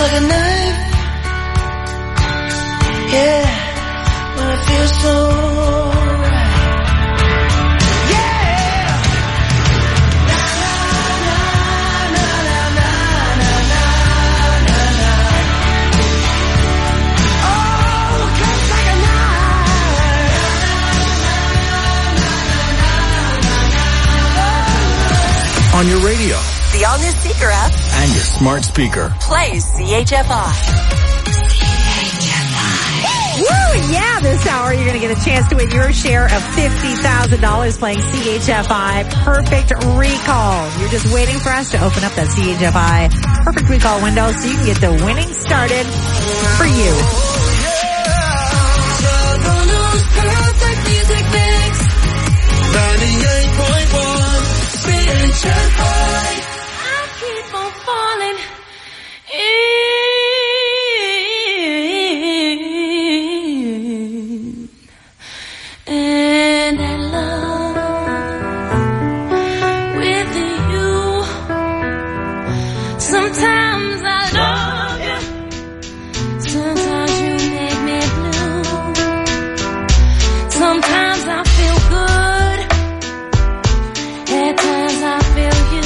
like a knife. Yeah, when I feel so right. Yeah. Na na na na na na na na na. Oh, it comes like a knife. On your radio, the all-new Seeker app, and your smart speaker. Play CHFI. Woo! Yeah, this hour you're going to get a chance to win your share of $50,000 playing CHFI Perfect Recall. You're just waiting for us to open up that CHFI Perfect Recall window so you can get the winning started for you. Perfect music mix. 98.1 CHFI. Keep on falling in, and I love with you. Sometimes I love you, sometimes you make me blue. Sometimes I feel good, at times I feel used.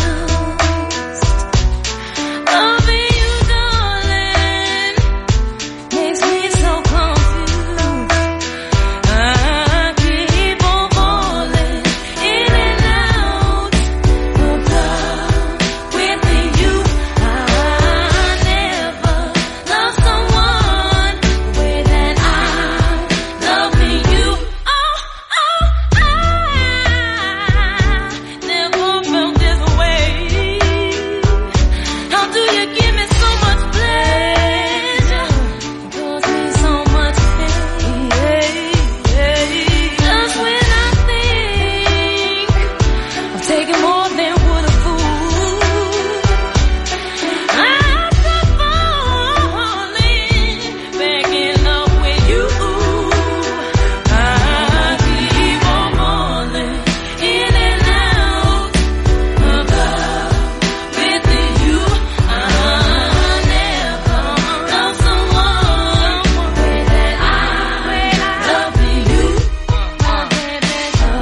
Loving you, darling, makes me so confused. I keep on falling in and out of love with you. I never loved someone the way that I love you. Oh, I never felt this way. How do you give me so much pleasure? Cause me so much pain. Just when I think I'm taking more than would a fool, I'm falling back in love with you. I keep on falling in and out of love with you. I never loved someone the way that I love you. Oh, baby,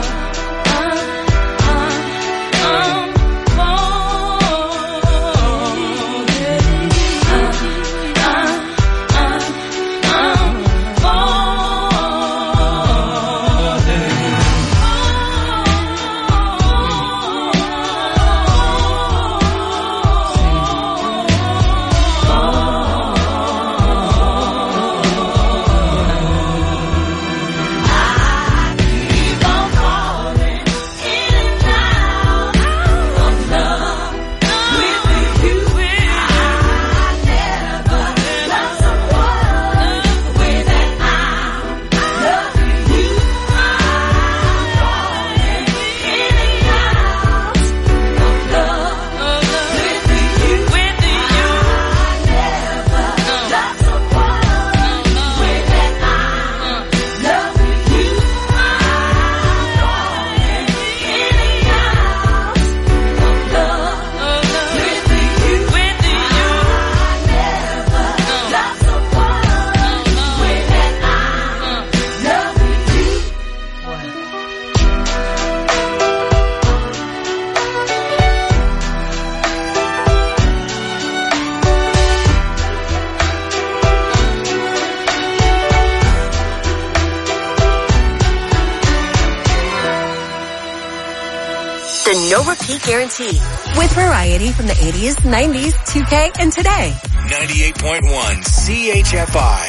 the no repeat guarantee with variety from the 80s, 90s, 2K, and today. 98.1 CHFI.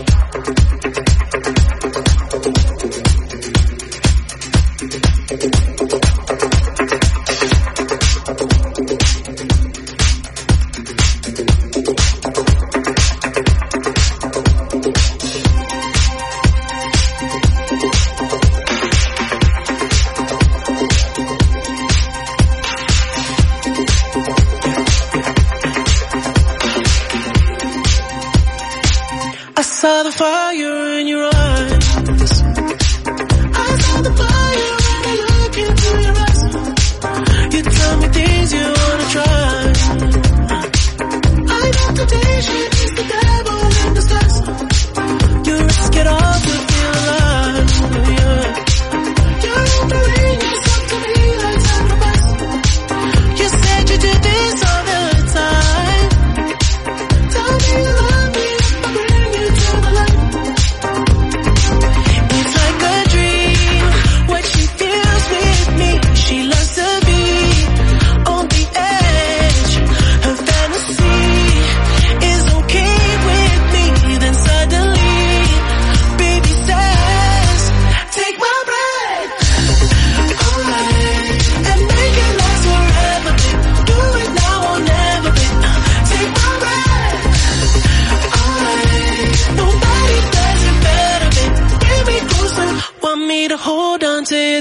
I saw the fire in your eyes. I saw the fire when I look into your eyes. You tell me things you wanna try. I know today should be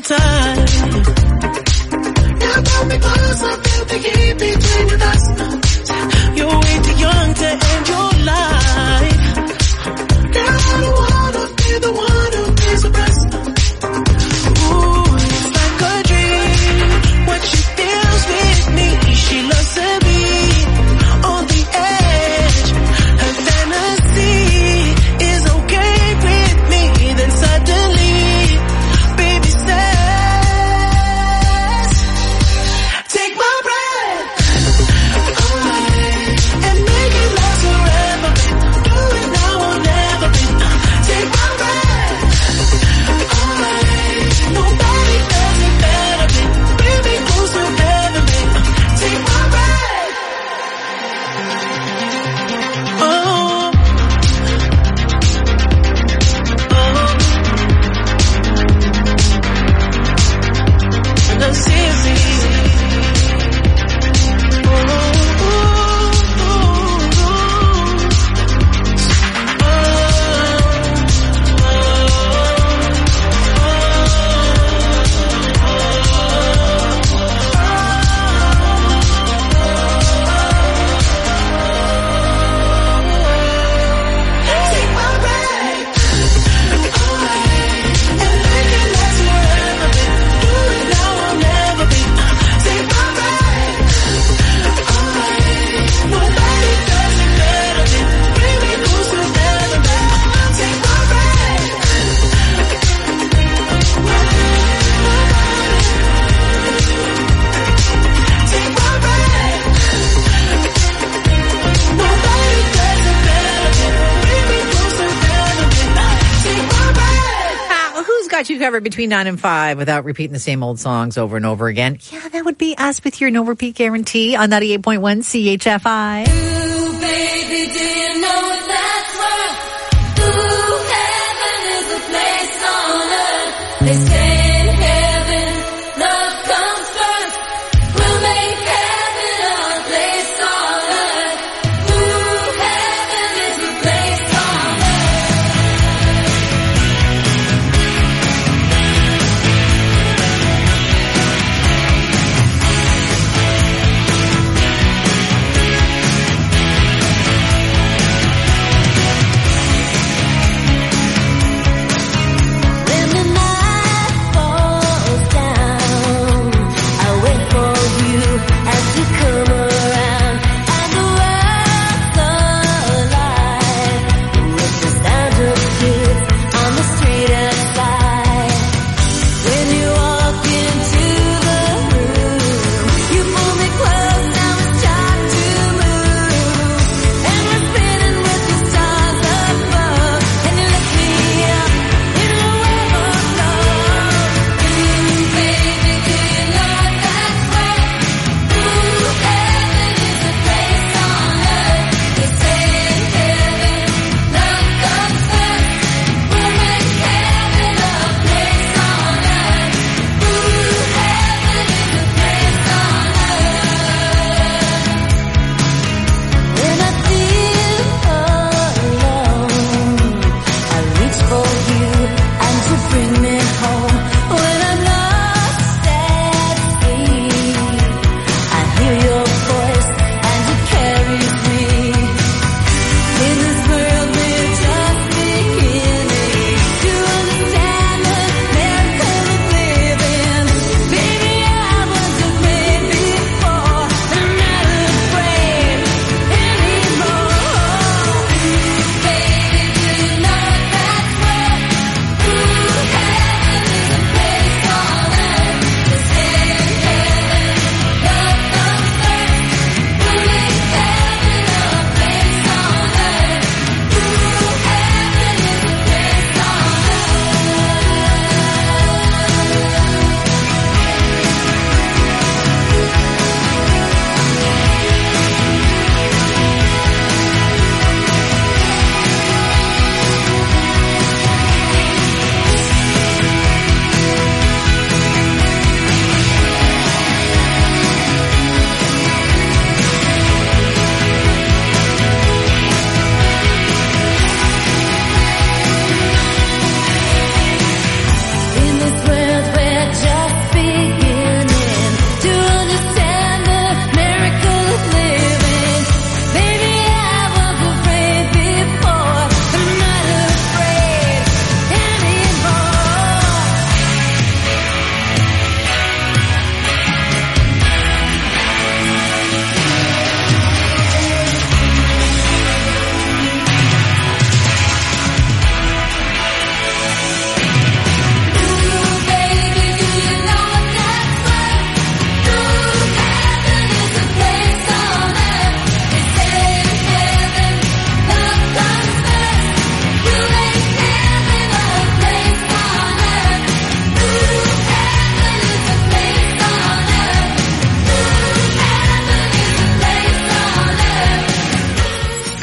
tight. Now pull me closer, feel the heat between us. You're way too young to end your life. Girl, I don't wanna be the one who pays the rest. Ooh, it's like a dream. What she feels with me, she loves to be on the edge. Her fantasy is okay with me. Then suddenly, baby says, take my breath away and make it last forever. Do it now or never. Take my breath away. Nobody does it better. Bring me close to heaven. Take my breath. Oh. No, seriously. Take my breath away and make it last forever. Do it now or never. Take my breath away. Nobody does it better. Bring me close to heaven. Take my breath. Take my breath. Nobody does it better. Bring me close to heaven. Take my breath. Who's got you covered between 9 and 5 without repeating the same old songs over and over again? Yeah, that would be us with your no repeat guarantee on 98.1 CHFI. Ooh, baby, do you know that's where? Ooh, heaven is a place on earth. They say in heaven, love comes first. We'll make heaven a place on earth. Ooh, heaven is a place on earth. In the night,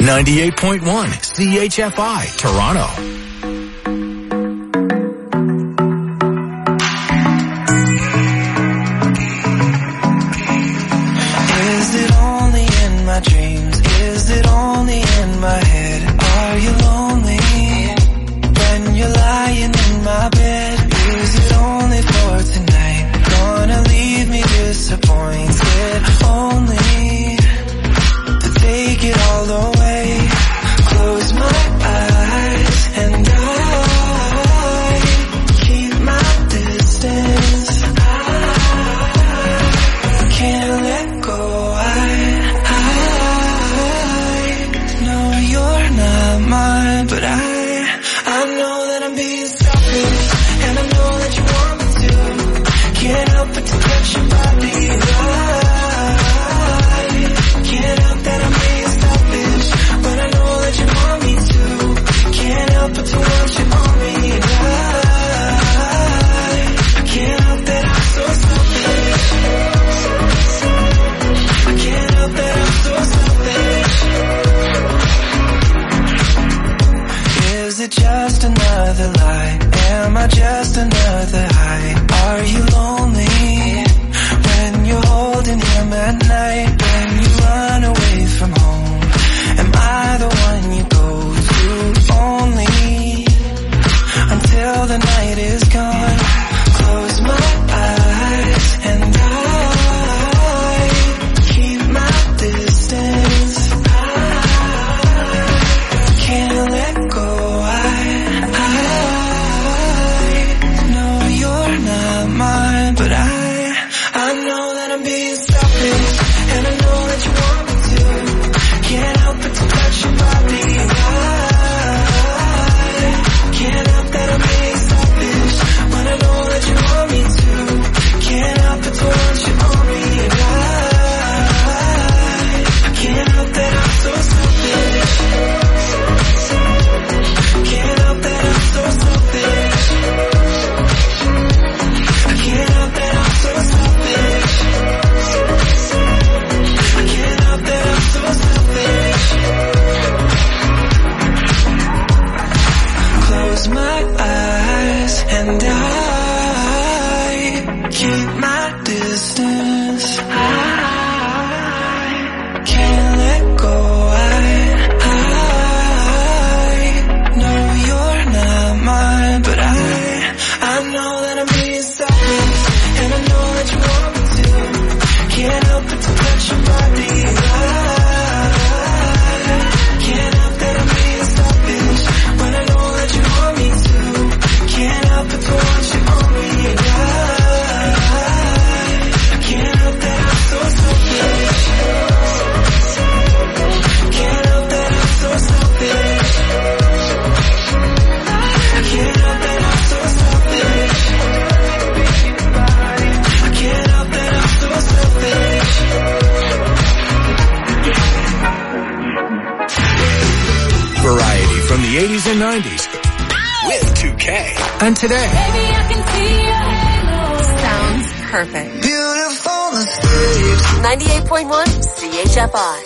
98.1 CHFI, Toronto. Is it only in my dreams? Is it only in my head? Are you lonely when you're lying in my bed? Is it only for tonight? Gonna leave me disappointed only to take it all away. Close my eyes and I keep my distance. I can't let go. I know you're not mine, but I know that I'm being selfish, and I know that you want me to. Can't help but to touch your body. I can't help that I'm being selfish, but I know that you want me to. Can't help but to want you on me. I can't help that I'm so selfish. I can't help that I'm so selfish. Is it just another lie? Am I just another high? Are you lonely when you're holding him at night? When you run away from home, am I the one you go to only until the night is gone? Close my eyes and I keep my distance. I can't let go. Mine, but I know that I'm being selfish, and I know that you want me to. Can't help but to touch your body. I can't help that I'm being selfish, when I know that you want me to. Can't help but to want you on me. I can't help that I'm so selfish. Can't help that I'm so selfish. I can't help that I'm so selfish. I can't help that I'm so selfish. Close my eyes and I keep my distance. I can't let go. I know you're not mine, but I know that I'm being selfish, and I know that you want me to. Can't help but to touch your body. Can't help that I'm being selfish, when I know that you want me to. Can't help but to want you on me. Can't help that I'm so selfish. Can't help that I'm so selfish. I can't help that I'm so selfish. I can't help that I'm so selfish. Variety from the 80s and 90s with 2K. And today. Baby, I can see your halo. Sounds perfect. Beautiful mistakes. 98.1 CHFI.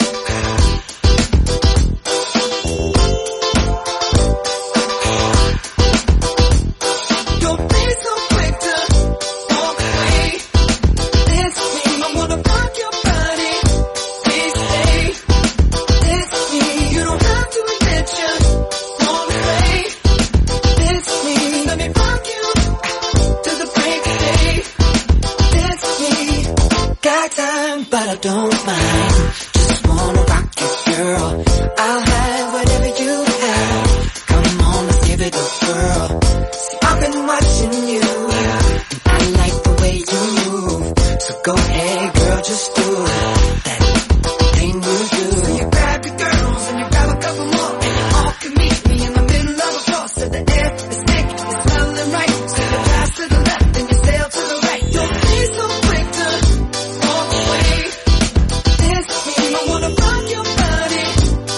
Don't be so quick to walk away. It's me, I wanna rock your body. Please stay. It's me, you don't have to admit you wanna play. It's me, let me rock you to the break of day. It's me, got time, but I don't mind. Just wanna rock you, girl. I'll have whatever you have. Come on, let's give it a whirl. See, I've been watching you, and I like the way you move. So go ahead, girl, just do that thing you do. So you grab your girls and you grab a couple more, and you all can meet me in the middle of a floor. So the air is thick, it's smelling right. So you pass to the left and you sail to the right. Don't be so quick to walk away. It's me, I wanna rock your body.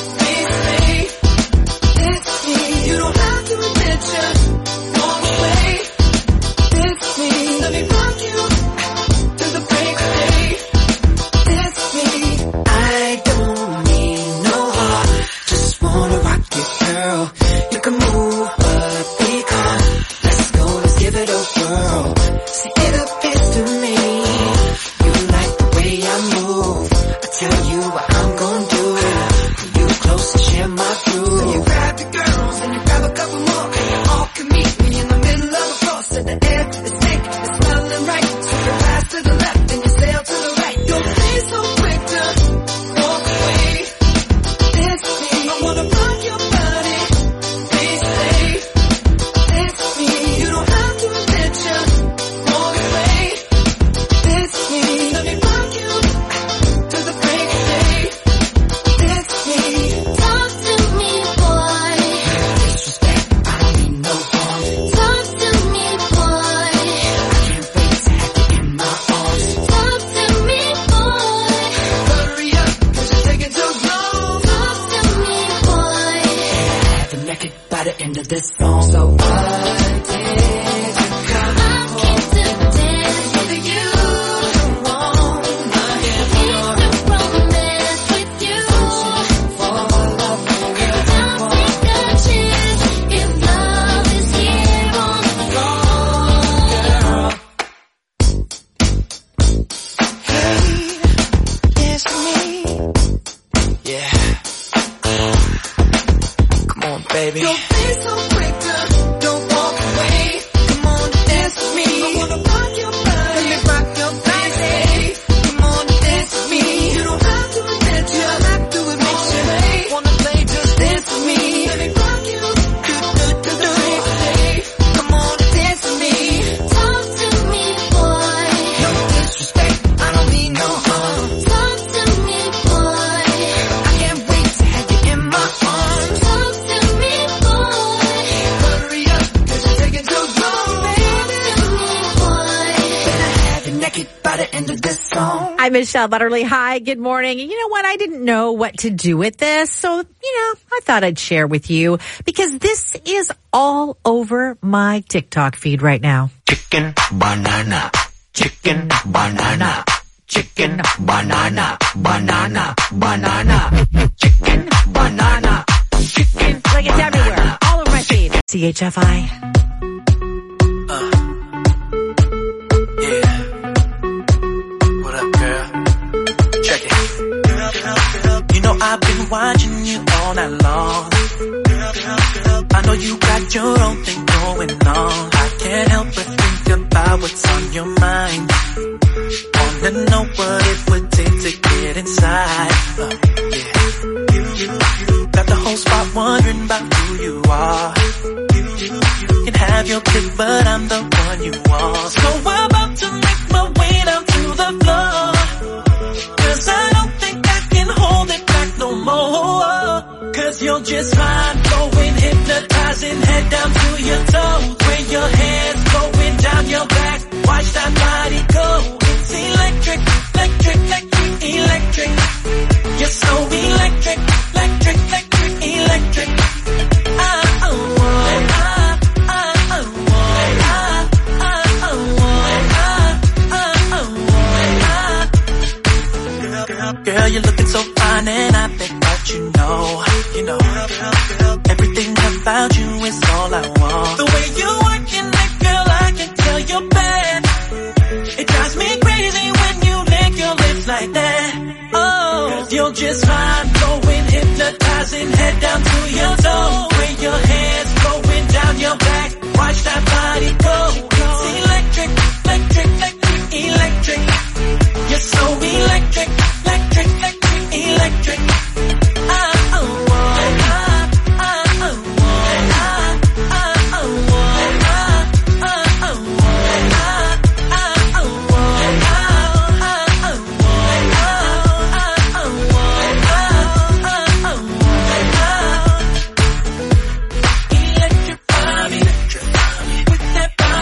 Tell you what I'm gonna do. Pull you close and share my crew. So you grab your girls and you grab a couple more, and you all can meet me in the middle of the floor. So the air is thick, it's smelling right. So you pass to the left and you sail to the right. Don't be so quick to walk away. Dance with me, I wanna rock your body. Please stay. Dance with me, you don't have to admit you walk away. Dance with me, let me rock you to the break of day. Dance with me. Talk to me, boy. Disrespect, I don't mean no harm. Talk to me, boy. I can't wait to have you in my arms. Talk to me, boy. Hurry up, 'cause you're taking too long. Talk to me, boy. Have you naked by the end of this song. So what did you come I came to dance with you. want? My hand Came to romance with you. for love. And I'll take a chance if love is here on the floor. Dance with me. Yeah. Come on, baby. Don't be so quick to don't walk away. Come on, dance with me. I wanna rock your body. Let me rock your body. Come on, dance with me. You don't have to admit you. I have to admit you. Wanna play, just dance with me. Let me rock you. Do the day. Come on, dance with me. Talk to me, boy. No disrespect, I don't mean no harm. Talk to me, boy. I can't wait to have you in my arms. Talk to me, boy. Hurry up, 'cause you're taking too long, baby. Talk to me, boy. Better have you naked by the end of this song. I'm Michelle Butterly. Hi, good morning. And you know what? I didn't know what to do with this. So, I thought I'd share with you because this is all over my TikTok feed right now. Chicken banana. Chicken banana. Chicken banana. Banana. Banana. Chicken banana. Chicken. Like it's everywhere. All over my feed. CHFI. Yeah. What up, girl? Check it. You know I've been watching you all night long. I know you got your own thing going on. I can't help but think about what's on your mind. Wanna know what it would take to get inside. Yeah. Got the whole spot wondering about who you are. You can have your pick, but I'm the one you want. So I'm about to make my way down to the floor, 'cause I don't think I can hold it back no more. 'Cause you're just fine, going hypnotizing, head down to your toes. Where your hands going down your back, watch that body go. It's electric, electric, electric, electric. You're so electric, electric, electric, electric. Girl, you're looking so fine and I think that you know, everything about you is all I want. The way you working it, girl, I can tell you're bad. It drives me crazy when you lick your lips like that. Oh, 'cause you're just fine, going hypnotizing, head down to your toe. Where your hands going down your back, watch that body go. It's electric, electric, electric, electric. You're so electric, electric, electric, electric.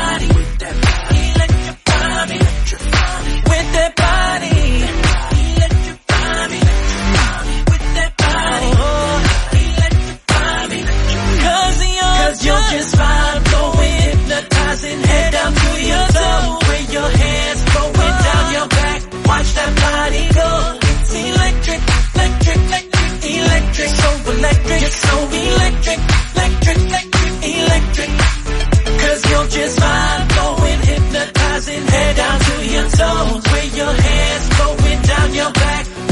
With that body,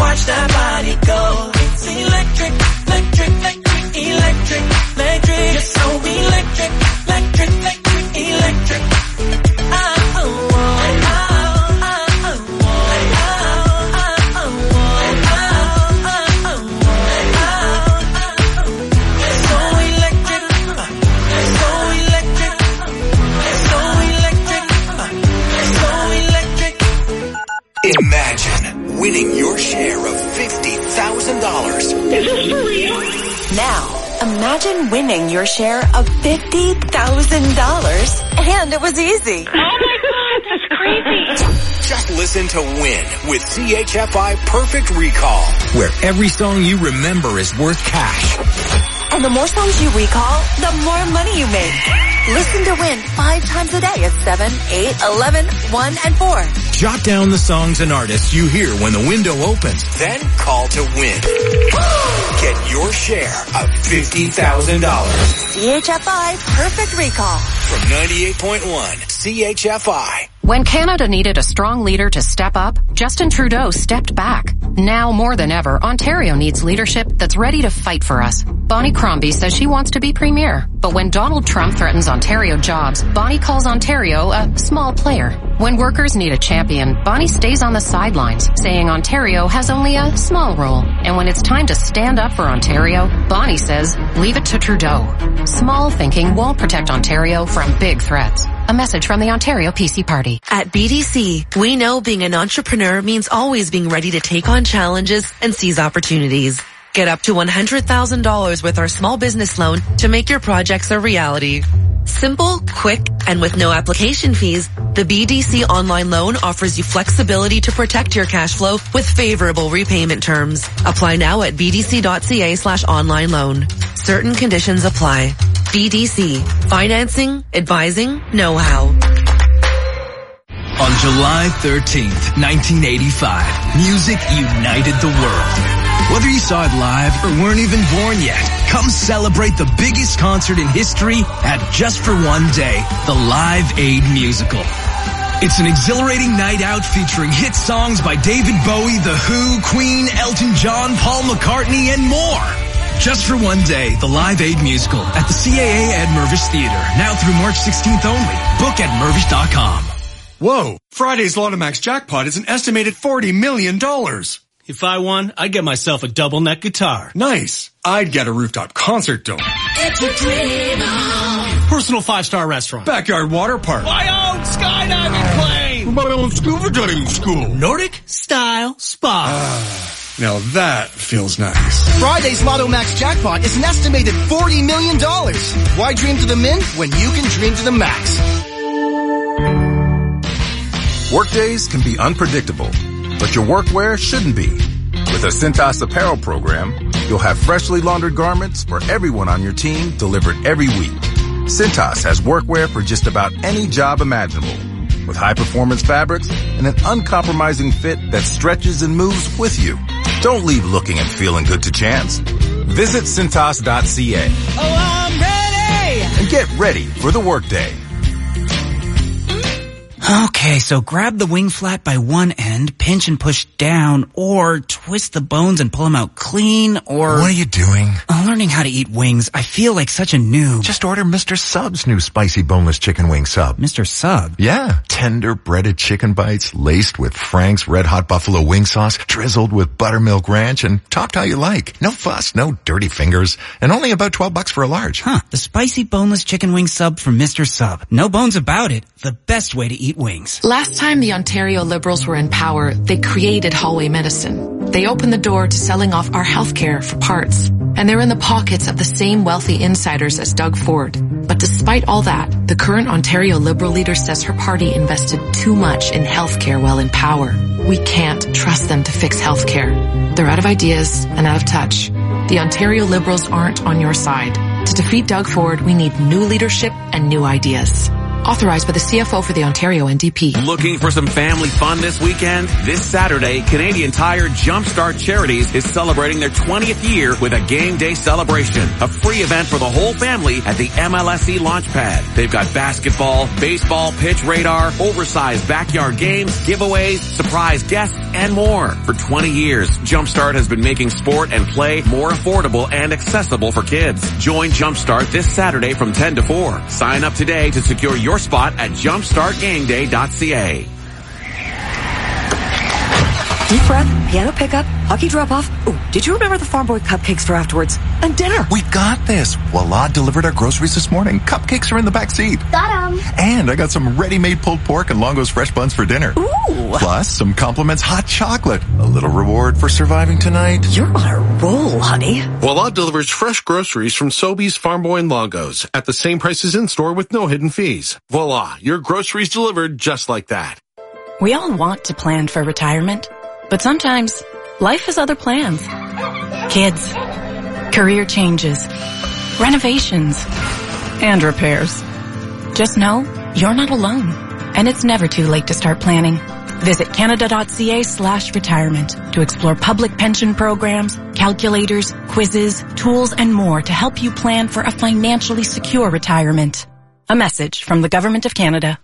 watch that body go. It's electric, electric, electric, electric, electric. You're so electric, electric, electric, electric. Imagine winning your share of $50,000. Is this for real? Now, imagine winning your share of $50,000. And it was easy. Oh my God, that's crazy. Just listen to Win with CHFI Perfect Recall, where every song you remember is worth cash. And the more songs you recall, the more money you make. Listen to Win 5 times a day at 7, 8, 11, 1, and 4. Jot down the songs and artists you hear when the window opens. Then call to win. Get your share of $50,000. CHFI Perfect Recall. From 98.1 CHFI. When Canada needed a strong leader to step up, Justin Trudeau stepped back. Now more than ever, Ontario needs leadership that's ready to fight for us. Bonnie Crombie says she wants to be premier. But when Donald Trump threatens Ontario jobs, Bonnie calls Ontario a small player. When workers need a champion, Bonnie stays on the sidelines, saying Ontario has only a small role. And when it's time to stand up for Ontario, Bonnie says, leave it to Trudeau. Small thinking won't protect Ontario from big threats. A message from the Ontario PC Party. At BDC, we know being an entrepreneur means always being ready to take on challenges and seize opportunities. Get up to $100,000 with our small business loan to make your projects a reality. Simple, quick, and with no application fees, the BDC online loan offers you flexibility to protect your cash flow with favorable repayment terms. Apply now at bdc.ca/online loan. Certain conditions apply. BDC. Financing, advising, know-how. On July 13th, 1985, music united the world. Whether you saw it live or weren't even born yet, come celebrate the biggest concert in history at Just for One Day, the Live Aid Musical. It's an exhilarating night out featuring hit songs by David Bowie, The Who, Queen, Elton John, Paul McCartney, and more. Just for One Day, the Live Aid Musical at the CAA Ed Mirvish Theater, now through March 16th only. Book at Mirvish.com. Whoa, Friday's Lotomax jackpot is an estimated $40 million. If I won, I'd get myself a double neck guitar. Nice. I'd get a rooftop concert dome. It's a dream on. Personal 5-star restaurant. Backyard water park. My own skydiving plane. My own scuba diving school. Nordic style spa. Now that feels nice. Friday's Lotomax jackpot is an estimated $40 million. Why dream to the min when you can dream to the max? Workdays can be unpredictable, but your workwear shouldn't be. With a Cintas apparel program, you'll have freshly laundered garments for everyone on your team delivered every week. Cintas has workwear for just about any job imaginable, with high-performance fabrics and an uncompromising fit that stretches and moves with you. Don't leave looking and feeling good to chance. Visit Cintas.ca. Oh, I'm ready! And get ready for the workday. Okay, so grab the wing flat by one end, pinch and push down, or twist the bones and pull them out clean, or... What are you doing? I'm learning how to eat wings. I feel like such a noob. Just order Mr. Sub's new spicy boneless chicken wing sub. Mr. Sub? Yeah. Tender breaded chicken bites laced with Frank's Red Hot Buffalo wing sauce, drizzled with buttermilk ranch, and topped how you like. No fuss, no dirty fingers, and only about $12 for a large. Huh. The spicy boneless chicken wing sub from Mr. Sub. No bones about it. The best way to eat wings. Last time the Ontario Liberals were in power, they created hallway medicine. They opened the door to selling off our healthcare for parts. And they're in the pockets of the same wealthy insiders as Doug Ford. But despite all that, the current Ontario Liberal leader says her party invested too much in healthcare while in power. We can't trust them to fix healthcare. They're out of ideas and out of touch. The Ontario Liberals aren't on your side. To defeat Doug Ford, we need new leadership and new ideas. Authorized by the CFO for the Ontario NDP. Looking for some family fun this weekend? This Saturday, Canadian Tire Jumpstart Charities is celebrating their 20th year with a game day celebration. A free event for the whole family at the MLSE Launchpad. They've got basketball, baseball, pitch radar, oversized backyard games, giveaways, surprise guests, and more. For 20 years, Jumpstart has been making sport and play more affordable and accessible for kids. Join Jumpstart this Saturday from 10 to 4. Sign up today to secure your spot at jumpstartgameday.ca. Deep breath, piano pickup, hockey drop-off. Ooh, did you remember the Farm Boy cupcakes for afterwards? And dinner. We got this. Voila delivered our groceries this morning. Cupcakes are in the back seat. Got 'em. And I got some ready-made pulled pork and Longo's fresh buns for dinner. Ooh. Plus, some compliments hot chocolate. A little reward for surviving tonight. You're on a roll, honey. Voila delivers fresh groceries from Sobeys, Farm Boy, and Longo's at the same prices in-store with no hidden fees. Voila, your groceries delivered just like that. We all want to plan for retirement, but sometimes life has other plans. Kids, career changes, renovations, and repairs. Just know you're not alone, and it's never too late to start planning. Visit canada.ca/retirement to explore public pension programs, calculators, quizzes, tools, and more to help you plan for a financially secure retirement. A message from the Government of Canada.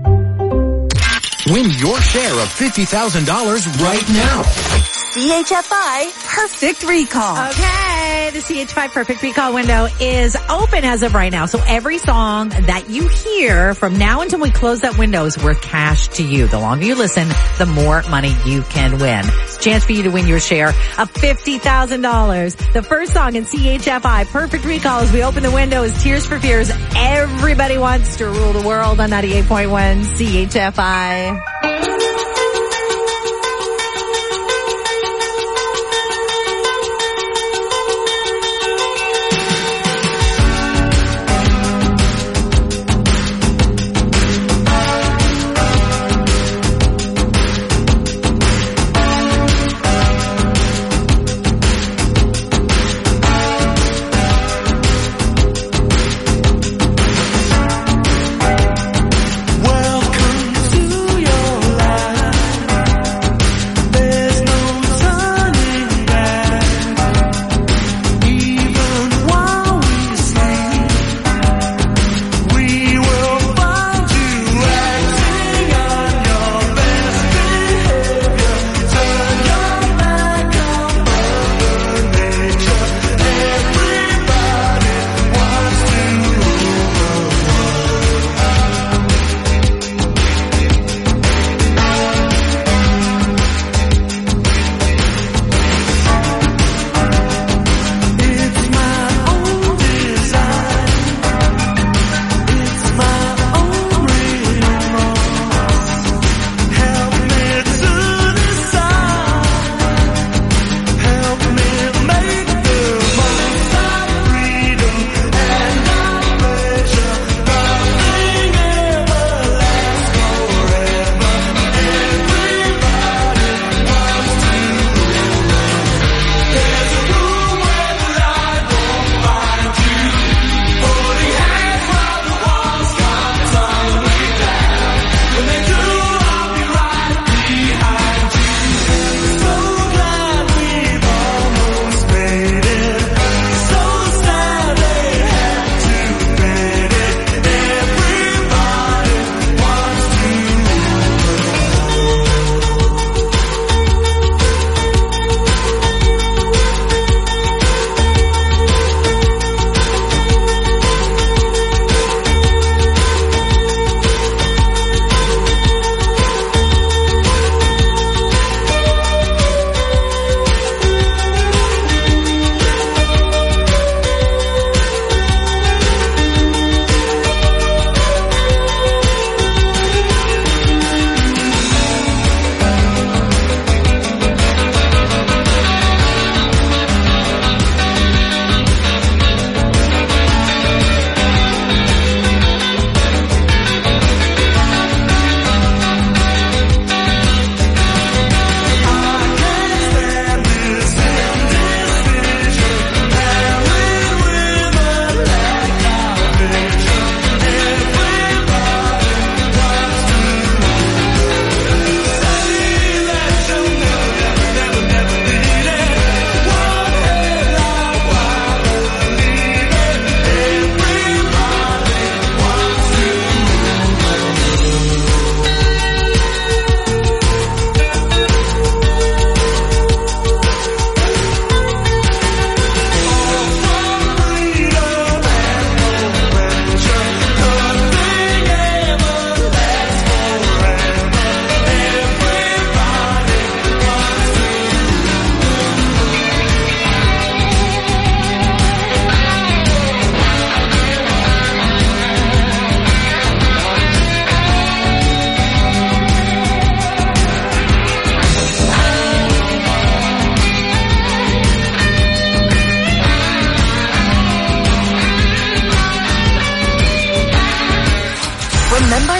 Win your share of $50,000 right now. CHFI Perfect Recall. Okay, the CHFI Perfect Recall window is open as of right now. So every song that you hear from now until we close that window is worth cash to you. The longer you listen, the more money you can win. It's a chance for you to win your share of $50,000. The first song in CHFI Perfect Recall as we open the window is Tears for Fears. Everybody Wants to Rule the World on 98.1 CHFI. Welcome to your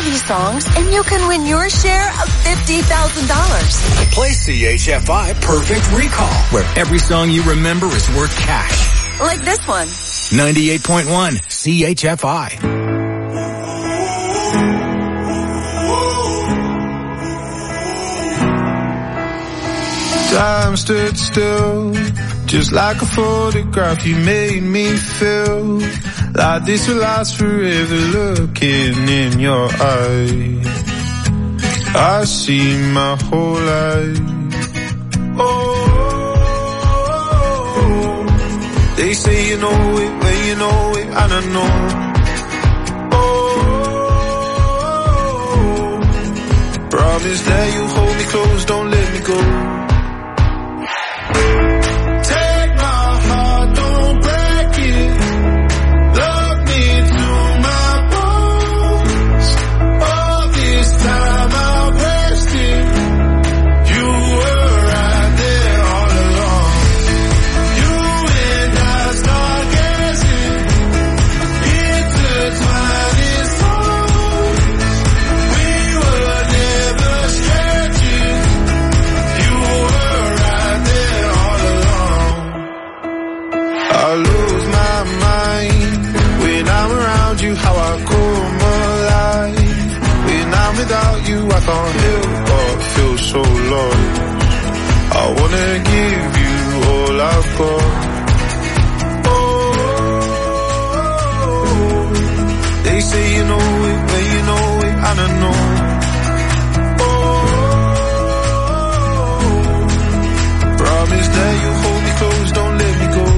these songs and you can win your share of $50,000. Play CHFI Perfect Recall, where every song you remember is worth cash. Like this one. 98.1 CHFI. Time stood still, just like a photograph. You made me feel like this will last forever. Looking in your eyes, I see my whole life. Oh, they say you know it when you know it, and I know. Oh, promise that you hold me close, don't let me go. I can't help but feel so lost. I wanna give you all I've got. Oh, they say you know it when you know it, and I know. Oh, promise that you hold me close, don't let me go.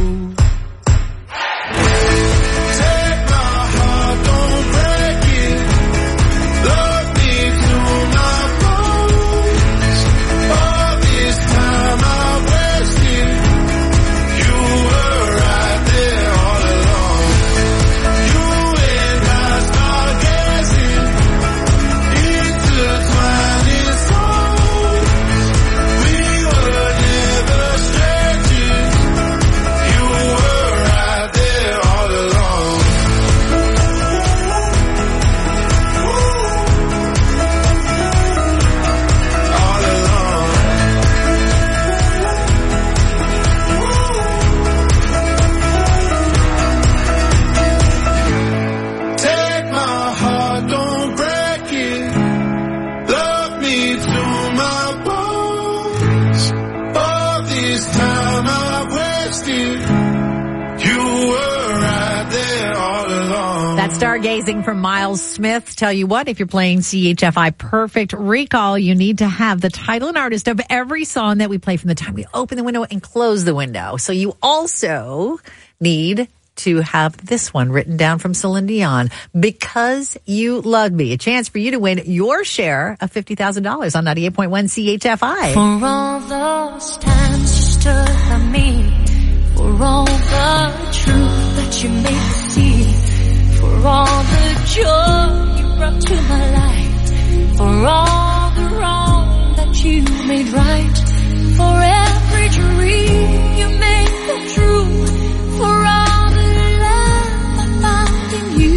Stargazing from Miles Smith. Tell you what, if you're playing CHFI Perfect Recall, you need to have the title and artist of every song that we play from the time we open the window and close the window. So you also need to have this one written down from Celine Dion, Because You Loved Me. A chance for you to win your share of $50,000 on 98.1 CHFI. For all those times you stood by me, for all the truth that you made me see, for all the joy you brought to my life, for all the wrong that you made right, for every dream you made come true, for all the love I found in you,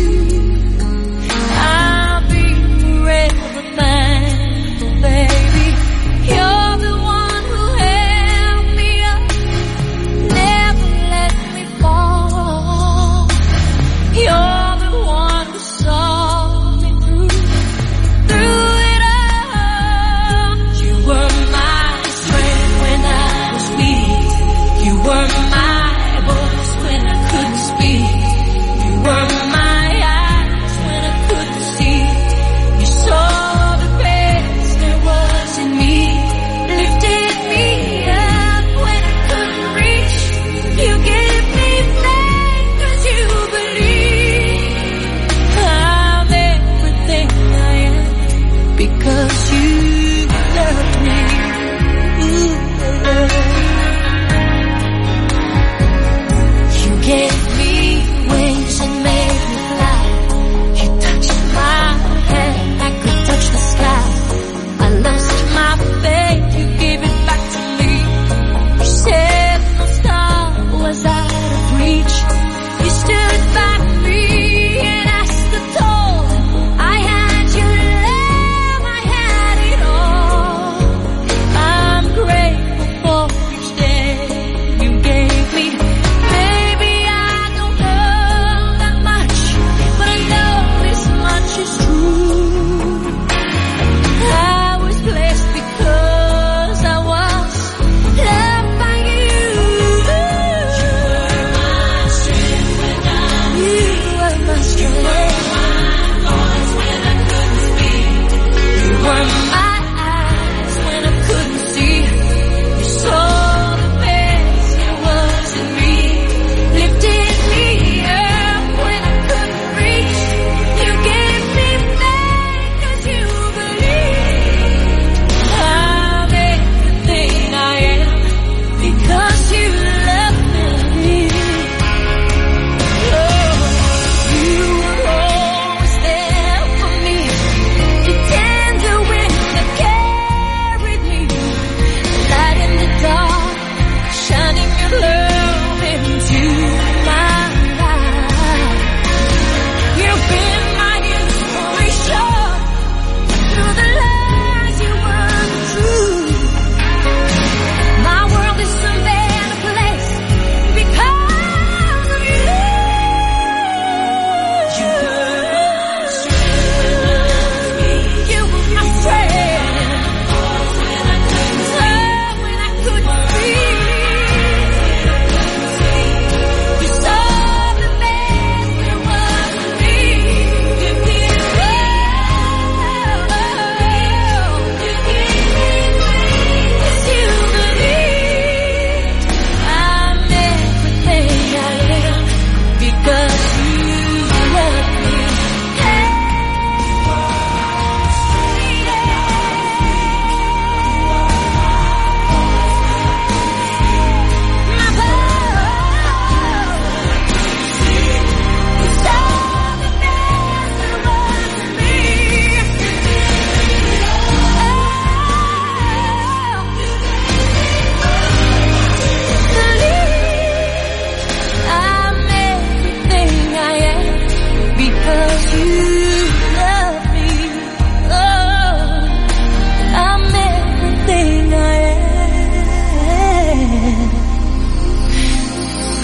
I'll be forever thankful, baby. You're the one who held me up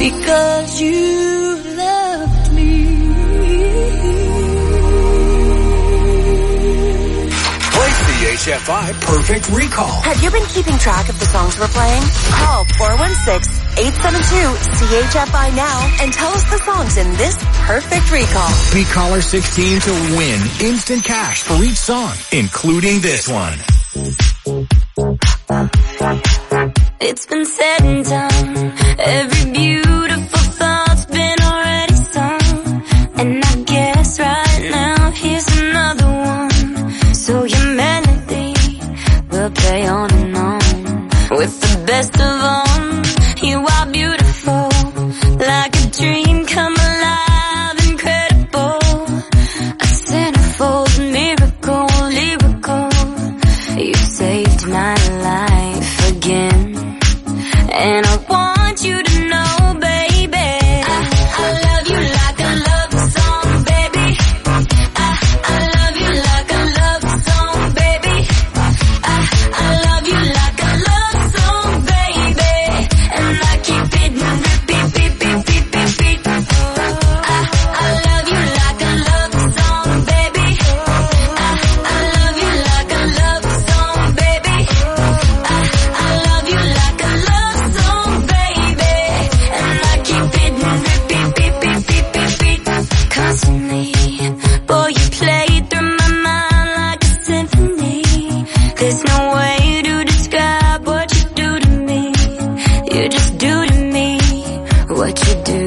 because you loved me. Play CHFI Perfect Recall. Have you been keeping track of the songs we're playing? Call 416-872-CHFI now and tell us the songs in this Perfect Recall. Be caller 16 to win instant cash for each song, including this one. It's been said and done. Every beautiful thought's been already sung. And I guess right now here's another one. So your melody will play on and on. With the best of them, you are beautiful. Like a dream come alive, incredible. A centerfold miracle, lyrical. You saved my life again. And I want you to know, baby, I love you like a love song, baby. I love you like a love song, baby. I love you like a love song, baby. And I keep it repeat, beat, beat, beat, beat, beat. I love you like a love song, baby. I love you like a love song, baby. I love you like a love song, baby. And I keep it repeat, beat, beat, beat, beat, beat. Constantly, boy, you play through my mind like a symphony. There's no way to describe what you do to me. You just do to me what you do.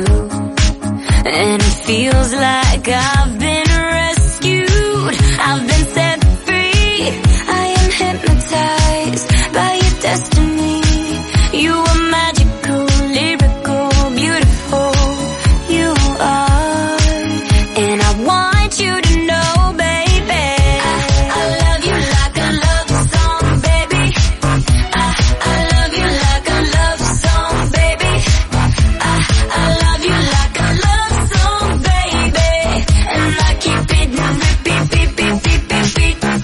And it feels like I've been rescued. I've been set free. I am hypnotized by your destiny. You are magical, lyrical, beautiful. You are. And I want you to know, baby, I love you like a love song, baby. I love you like a love song, baby. I love you like a love song, baby. And I keep it repeat, beat, beat, beat, beat, beat. I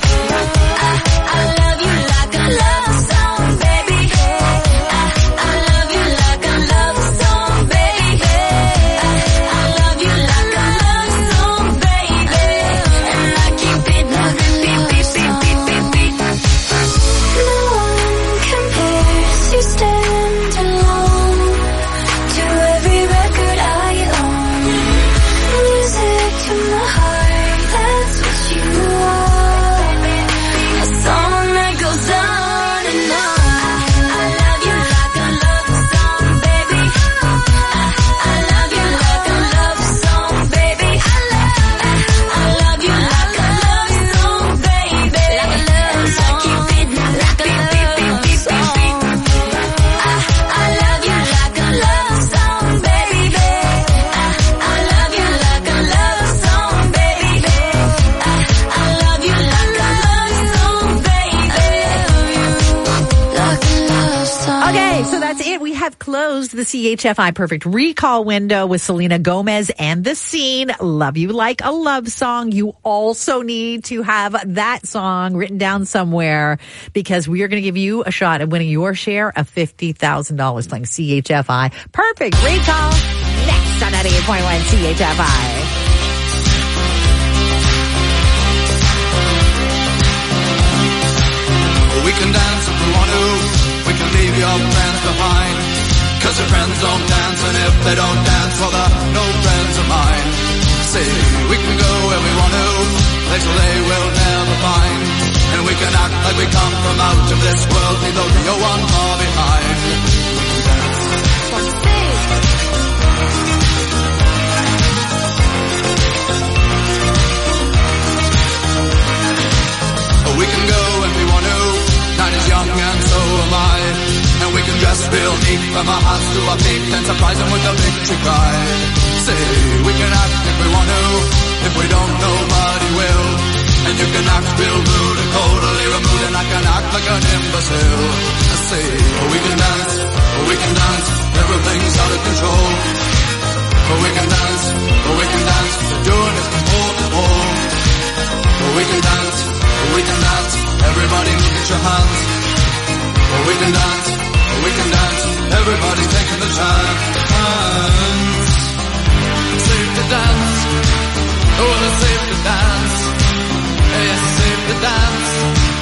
love you like a love song, baby. I love you like a love song, baby. I love you like a love song, baby. And I keep it repeat, beat, beat, beat, beat, beat. No one compares, you stand alone to every record I own. Music to my heart, that's what you are. A song that goes on and on. I love you like a love song, baby. I love you like a love song, baby. I love you like a love song, baby. And I keep it like a love song. I love you like a love song, baby. I love you like a love song, baby. I love you like a love song, baby. Like a love song. Okay, so that's it. We have closed the CHFI Perfect Recall window with Selena Gomez and The Scene. Love You Like a Love Song. You also need to have that song written down somewhere because we are going to give you a shot at winning your share of $50,000 playing CHFI Perfect Recall next on 98.1 CHFI. We can dance if we want to. We can leave your friends behind. 'Cause your friends don't dance, and if they don't dance, well, they're no friends of mine. See, we can go where we want to, places they will never find. And we can act like we come from out of this world, leave the real one far behind. We can dance. We can go when we want to. Night is young and so am I. And we can dress real neat from our hearts to our feet and surprise them with a victory cry. Say, we can act if we want to. If we don't, nobody will. And you can act real rude and totally removed, and I can act like an imbecile. I say, we can dance, everything's out of control. We can dance, we're doing it from pole to pole. We can dance, everybody look at your hands. We can dance, everybody's taking the chance. to dance.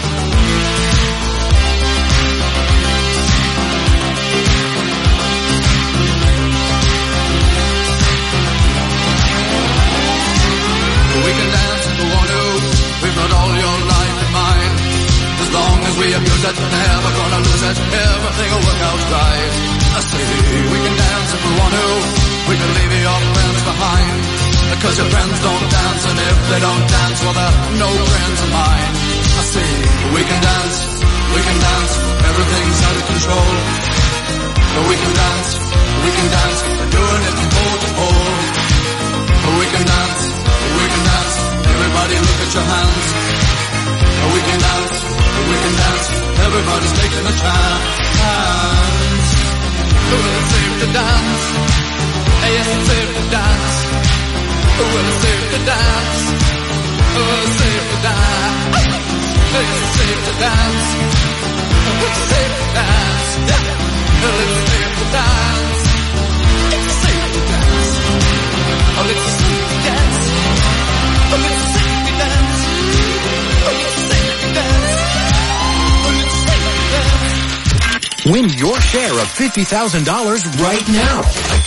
We can dance if we want to. We've got all your life in mind. As long as we abuse it, never gonna lose it. Everything will work out right. I say we can dance if we want to. We can leave your friends behind. Because your friends don't dance, and if they don't dance, well, they're no friends of mine. I say we can dance, everything's out of control. But we can dance, we're doing it from pole to pole. But we can dance, everybody look at your hands. But we can dance, everybody's taking a chance. Well, it's safe to dance, yes, it's safe to dance. Well, it's safe to dance, well, it's safe to dance. It's safe to dance, it's safe to dance. Well, it's safe to dance, it's safe to dance. Oh, it's safe to dance. Oh, it's safe to dance. Oh, it's safe to dance. Oh, it's safe to dance. Win your share of $50,000 right now.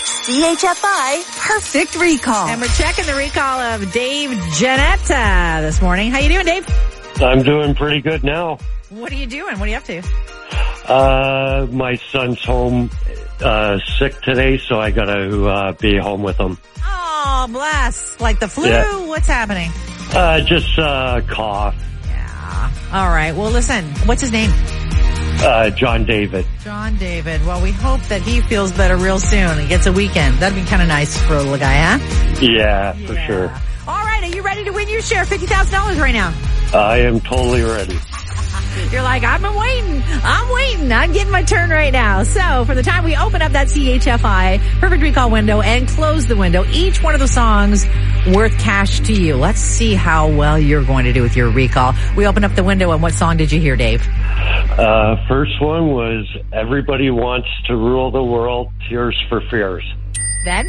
CHFI Perfect Recall. And we're checking the recall of Dave Janetta this morning. How you doing, Dave? I'm doing pretty good now. What are you doing? What are you up to? My son's home, sick today, so I gotta, be home with him. Oh, bless. Like the flu? Yeah. What's happening? Just, cough. Yeah. All right. Well, listen, what's his name? John David. John David. Well, we hope that he feels better real soon. He gets a weekend. That'd be kind of nice for a little guy, huh? Yeah, for sure. All right. Are you ready to win your share of $50,000 right now? I am totally ready. You're like, I'm waiting. I'm getting my turn right now. So for the time we open up that CHFI Perfect Recall window and close the window, each one of the songs worth cash to you. Let's see how well you're going to do with your recall. We open up the window, and what song did you hear, Dave? First one was Everybody Wants to Rule the World, Tears for Fears. Then?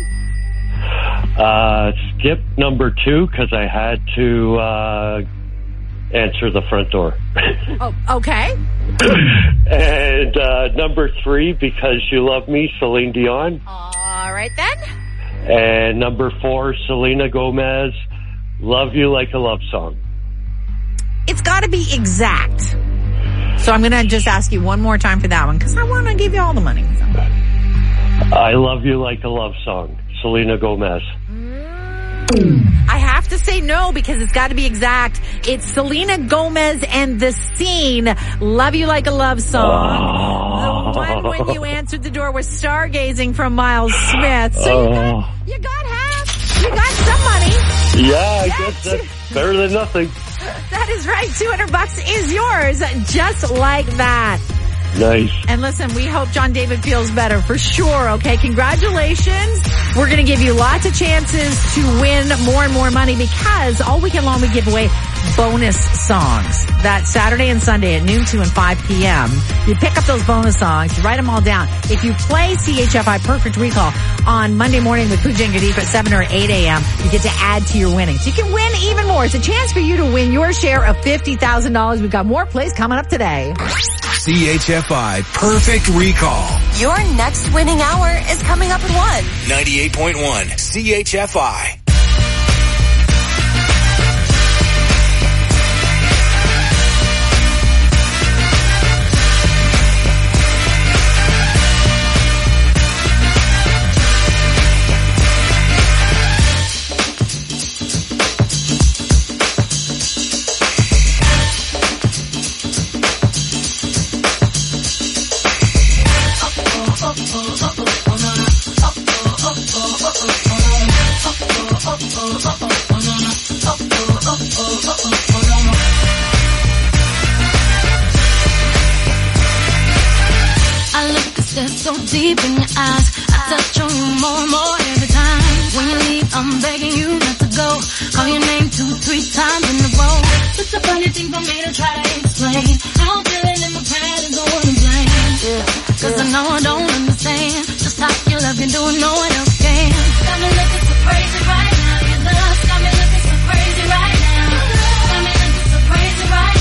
Skip number 2 because I had to, answer the front door. Oh, okay. And number 3, Because You Love Me, Celine Dion. All right, then. And number 4, Selena Gomez, Love You Like a Love Song. It's got to be exact. So I'm going to just ask you one more time for that one because I want to give you all the money. I Love You Like a Love Song, Selena Gomez. I have to say no because it's got to be exact. It's Selena Gomez and The Scene, Love You Like a Love Song. The one when you answered the door was Stargazing from Miles Smith. So you got half. You got some money. Yeah, I guess that's better than nothing. That is right. $200 is yours just like that. Nice. And listen, we hope John David feels better for sure, okay? Congratulations. We're going to give you lots of chances to win more and more money because all weekend long we give away bonus songs. That Saturday and Sunday at noon, 2 and 5 p.m. You pick up those bonus songs, you write them all down. If you play CHFI Perfect Recall on Monday morning with Pooja and Gadeep at 7 or 8 a.m., you get to add to your winnings. You can win even more. It's a chance for you to win your share of $50,000. We've got more plays coming up today. CHFI Perfect Recall. Your next winning hour is coming up at 1. 98.1 CHFI. So deep in your eyes, I touch on you more and more every time. When you leave, I'm begging you not to go. Call your name 2-3 times in a row. It's a funny thing for me to try to explain. How I'm feeling in my pride is the one to blame. Yeah, cause I know I don't understand just how your love can do it, no one else can. Got me looking so crazy right now. Your love got me looking so crazy right now. Got me looking so crazy right now.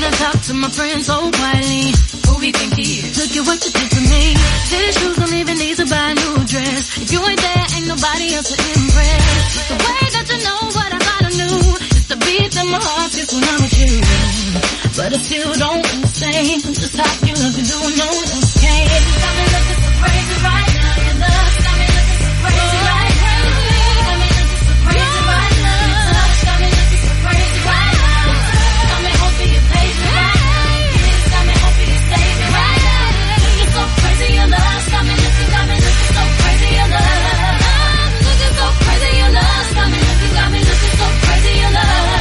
when I talk to my friends so quietly. Who we think he is? Look at what you did to me. These shoes don't even need to buy a new dress. If you ain't there, ain't nobody else to impress. The way that you know what I thought I knew is the beat that my heart gets when I'm with you. But I still don't understand just how you love to do no else can. Got me looking so crazy right now. Your love got me looking so crazy right now. Got me looking so crazy right now. Your touch got me looking so crazy right now. Got me hoping you page me right now. Got me hoping you save me right now. Looking so crazy your love got me looking so crazy your love. Looking so crazy your love got me looking so crazy your love.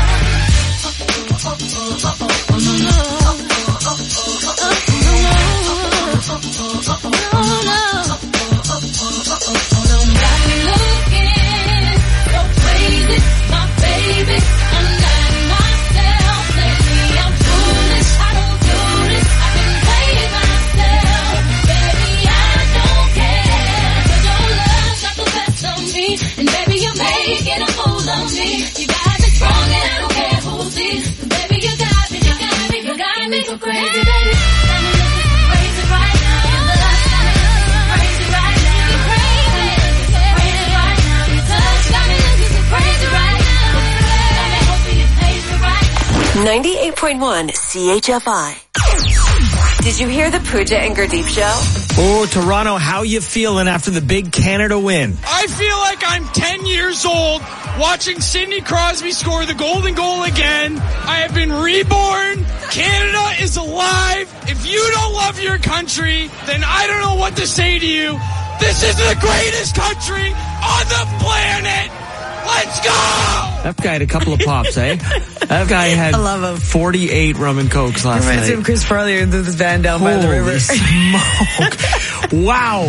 And baby, you're making a fool of me. You got me strong and I don't care who sees. Baby, you got me so crazy, baby. Got me looking so crazy right now. Your love got me looking so crazy right now. You're crazy right now. Your touch got me looking so crazy right now. Got me hoping you page me right now. 98.1 CHFI. Did you hear the Pooja and Gurdeep show? Oh, Toronto, how you feeling after the big Canada win? I feel like I'm 10 years old watching Sidney Crosby score the golden goal again. I have been reborn. Canada is alive. If you don't love your country, then I don't know what to say to you. This is the greatest country on the planet. Let's go! That guy had a couple of pops, eh? That guy had I love him. 48 rum and cokes last night. Reminds me of Chris Farley and this band down by the river. Smoke. Wow.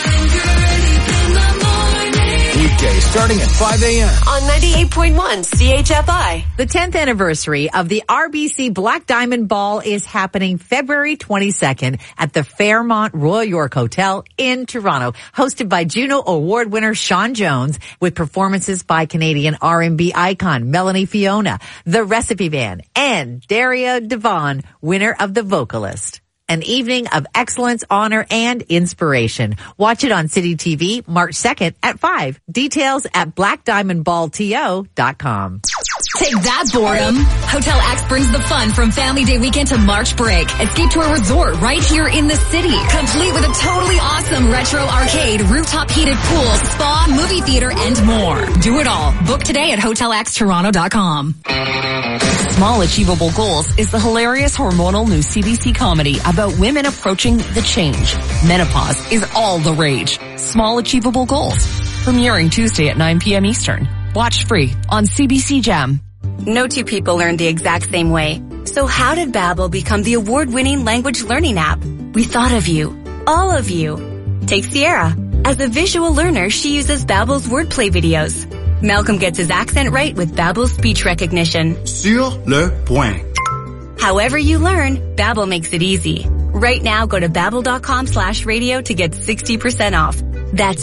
Weekday starting at 5 a.m. On 98.1 CHFI. The 10th anniversary of the RBC Black Diamond Ball is happening February 22nd at the Fairmont Royal York Hotel in Toronto, hosted by Juno Award winner Sean Jones, with performances by Canadian R&B icon Melanie Fiona, The Recipe Band, and Daria Devon, winner of The Vocalist. An evening of excellence, honor, and inspiration. Watch it on City TV March 2nd at 5. Details at blackdiamondballto.com. Take that, boredom. Hotel X brings the fun from Family Day weekend to March break. Escape to a resort right here in the city, complete with a totally awesome retro arcade, rooftop heated pool, spa, movie theater, and more. Do it all. Book today at hotelxtoronto.com. Small Achievable Goals is the hilarious hormonal new CBC comedy about women approaching the change. Menopause is all the rage. Small Achievable Goals. Premiering Tuesday at 9 p.m. Eastern. Watch free on CBC Gem. No two people learn the exact same way. So how did Babbel become the award-winning language learning app? We thought of you. All of you. Take Sierra. As a visual learner, she uses Babbel's wordplay videos. Malcolm gets his accent right with Babbel's speech recognition. Sur le point. However you learn, Babbel makes it easy. Right now, go to babbel.com/radio to get 60% off. That's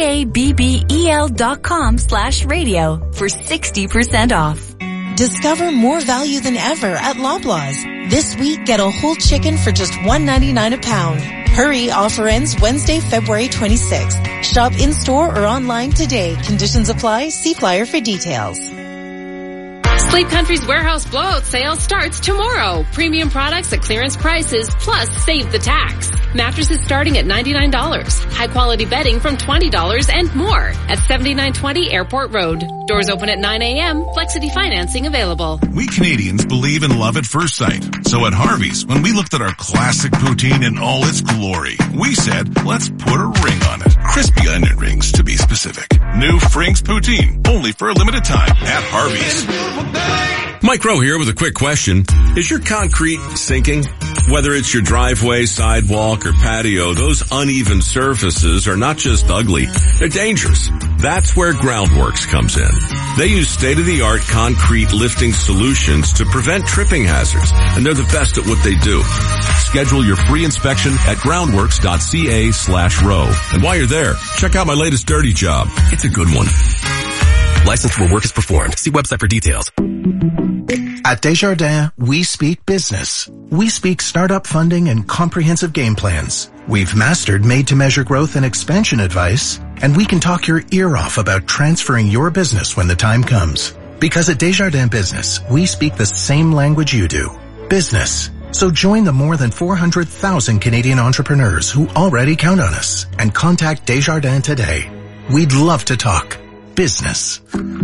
BABBEL.com/radio for 60% off. Discover more value than ever at Loblaws. This week, get a whole chicken for just $1.99 a pound. Hurry, offer ends Wednesday, February 26th. Shop in-store or online today. Conditions apply. See flyer for details. Sleep Country's warehouse blowout sale starts tomorrow. Premium products at clearance prices, plus save the tax. Mattresses starting at $99. High quality bedding from $20 and more at 7920 Airport Road. Doors open at 9 a.m. Flexity financing available. We Canadians believe in love at first sight. So at Harvey's, when we looked at our classic poutine in all its glory, we said, let's put a ring on it. Crispy onion rings, to be specific. New Frings Poutine, only for a limited time at Harvey's. Mike Rowe here with a quick question. Is your concrete sinking? Whether it's your driveway, sidewalk, or patio, those uneven surfaces are not just ugly, they're dangerous. That's where Groundworks comes in. They use state-of-the-art concrete lifting solutions to prevent tripping hazards, and they're the best at what they do. Schedule your free inspection at groundworks.ca/row. And while you're there, check out my latest dirty job. It's a good one. Licensed where work is performed. See website for details. At Desjardins, we speak business. We speak startup funding and comprehensive game plans. We've mastered made-to-measure growth and expansion advice, and we can talk your ear off about transferring your business when the time comes. Because at Desjardins Business, we speak the same language you do. Business. So join the more than 400,000 Canadian entrepreneurs who already count on us and contact Desjardins today. We'd love to talk business.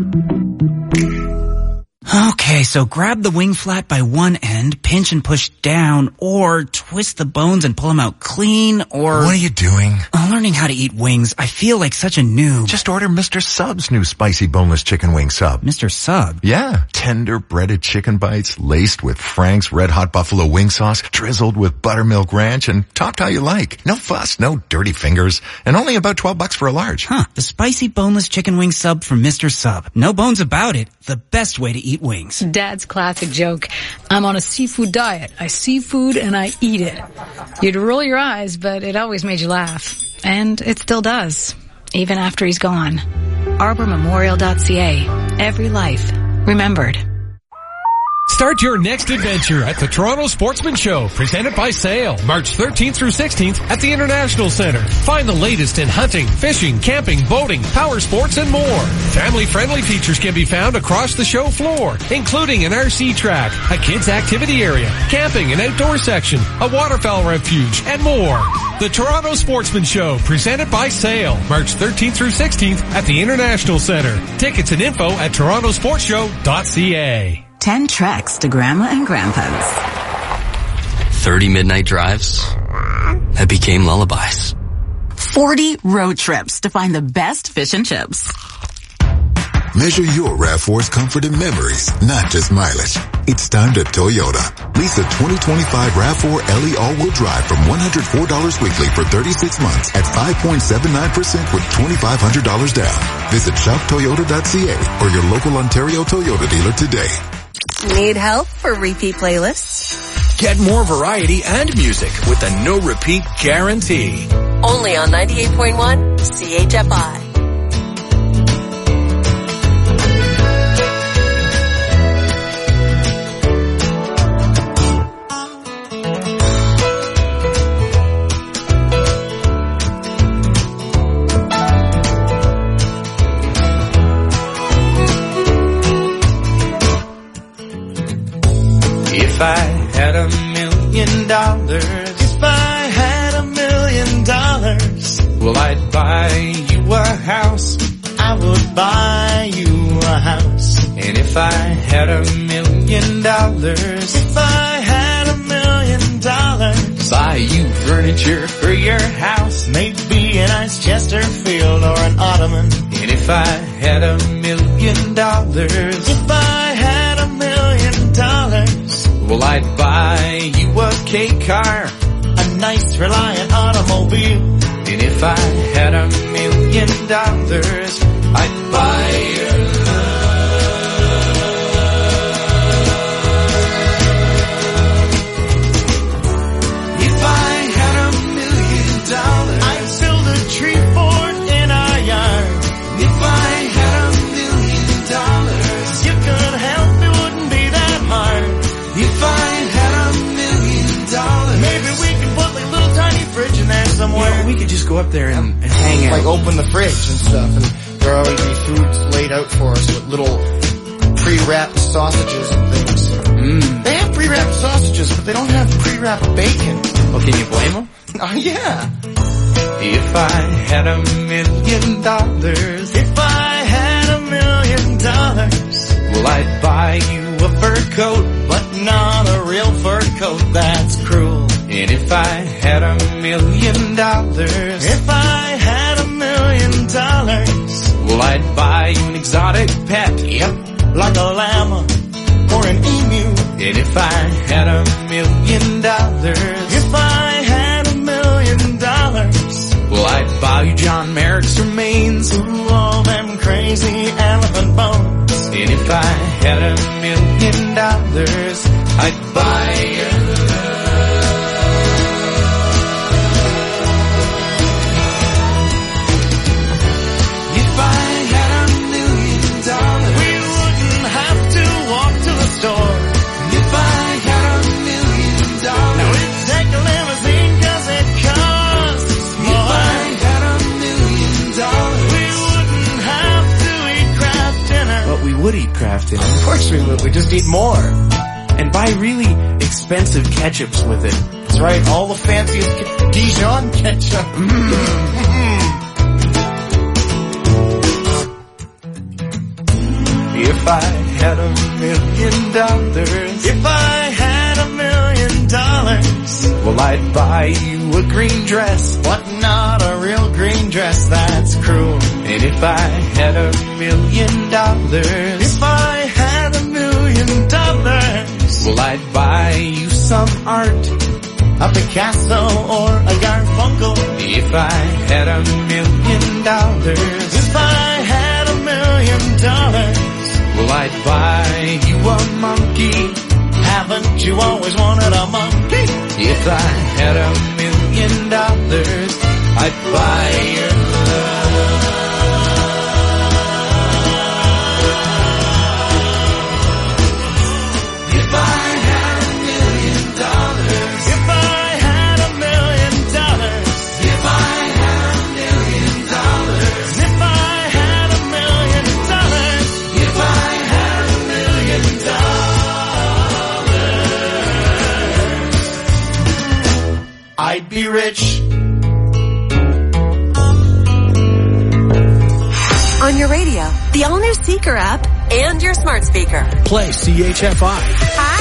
Okay, so grab the wing flat by one end, pinch and push down, or twist the bones and pull them out clean, or... What are you doing? I'm learning how to eat wings. I feel like such a noob. Just order Mr. Sub's new spicy boneless chicken wing sub. Mr. Sub? Yeah. Tender breaded chicken bites laced with Frank's Red Hot Buffalo wing sauce, drizzled with buttermilk ranch, and topped how you like. No fuss, no dirty fingers, and only about $12 for a large. Huh. The spicy boneless chicken wing sub from Mr. Sub. No bones about it. The best way to eat wings. Dad's classic joke. I'm on a seafood diet. I see food and I eat it. You'd roll your eyes, but it always made you laugh. And it still does, even after he's gone. ArborMemorial.ca. Every life remembered. Start your next adventure at the Toronto Sportsman Show, presented by Sail, March 13th through 16th at the International Centre. Find the latest in hunting, fishing, camping, boating, power sports, and more. Family-friendly features can be found across the show floor, including an RC track, a kids' activity area, camping and outdoor section, a waterfowl refuge, and more. The Toronto Sportsman Show, presented by Sail, March 13th through 16th at the International Centre. Tickets and info at torontosportshow.ca. 10 treks to Grandma and Grandpa's. 30 midnight drives that became lullabies. 40 road trips to find the best fish and chips. Measure your RAV4's comfort and memories, not just mileage. It's time to Toyota. Lease a 2025 RAV4 LE all-wheel drive from $104 weekly for 36 months at 5.79% with $2,500 down. Visit shoptoyota.ca or your local Ontario Toyota dealer today. Need help for repeat playlists? Get more variety and music with a no repeat guarantee. Only on 98.1 CHFI. If I had $1 million, if I had $1 million, well, I'd buy you a house. I would buy you a house. And if I had $1 million, if I had $1 million, buy you furniture for your house. Maybe a nice Chesterfield or an ottoman. And if I had $1 million, if I had $1 million, well, I'd buy you a K car, a nice Reliant automobile. And if I had $1 million, I'd buy your love. If I had $1 million, I'd build a tree fort in our yard. If I had $1 million, you could help, it wouldn't be that hard. If I had $1 million, maybe we could put like a little tiny fridge in there somewhere. You know, we could just go up there and hang out. Like open the fridge and stuff, and there will always be foods laid out for us with little pre-wrapped sausages and things. They have pre-wrapped sausages, but they don't have pre-wrapped bacon. Well, can you blame them? Oh, yeah. If I had $1 million, if I had $1 million, well, I'd buy you a fur coat, but not a real fur coat, that's cruel. And if I had $1 million, if I had $1 million, well, I'd buy you an exotic pet, yep, like a llama or an emu. And if I had $1 million, if I had $1 million, well, I'd buy you John Merrick's remains, ooh, all them crazy elephant bones. And if I had $1 million, I'd buy your love. If I had $1 million, we wouldn't have to walk to the store. We just eat more. And buy really expensive ketchups with it. That's right, all the fanciest Dijon ketchup. If I had $1 million, if I had $1 million, well, I'd buy you a green dress, but not a real green dress, that's cruel. And if I had $1 million, if I had $1 million, well, I'd buy you some art, a Picasso or a Garfunkel. If I had $1 million, if I had $1 million, well, I'd buy you a monkey. Haven't you always wanted a monkey? If I had $1 million, I'd buy your love. If I had $1 million, if I had $1 million, if I had $1 million, if I had $1 million, if I had $1 million, I'd be rich. On your radio, the all-new Seeker app, and your smart speaker. Play CHFI. Hi.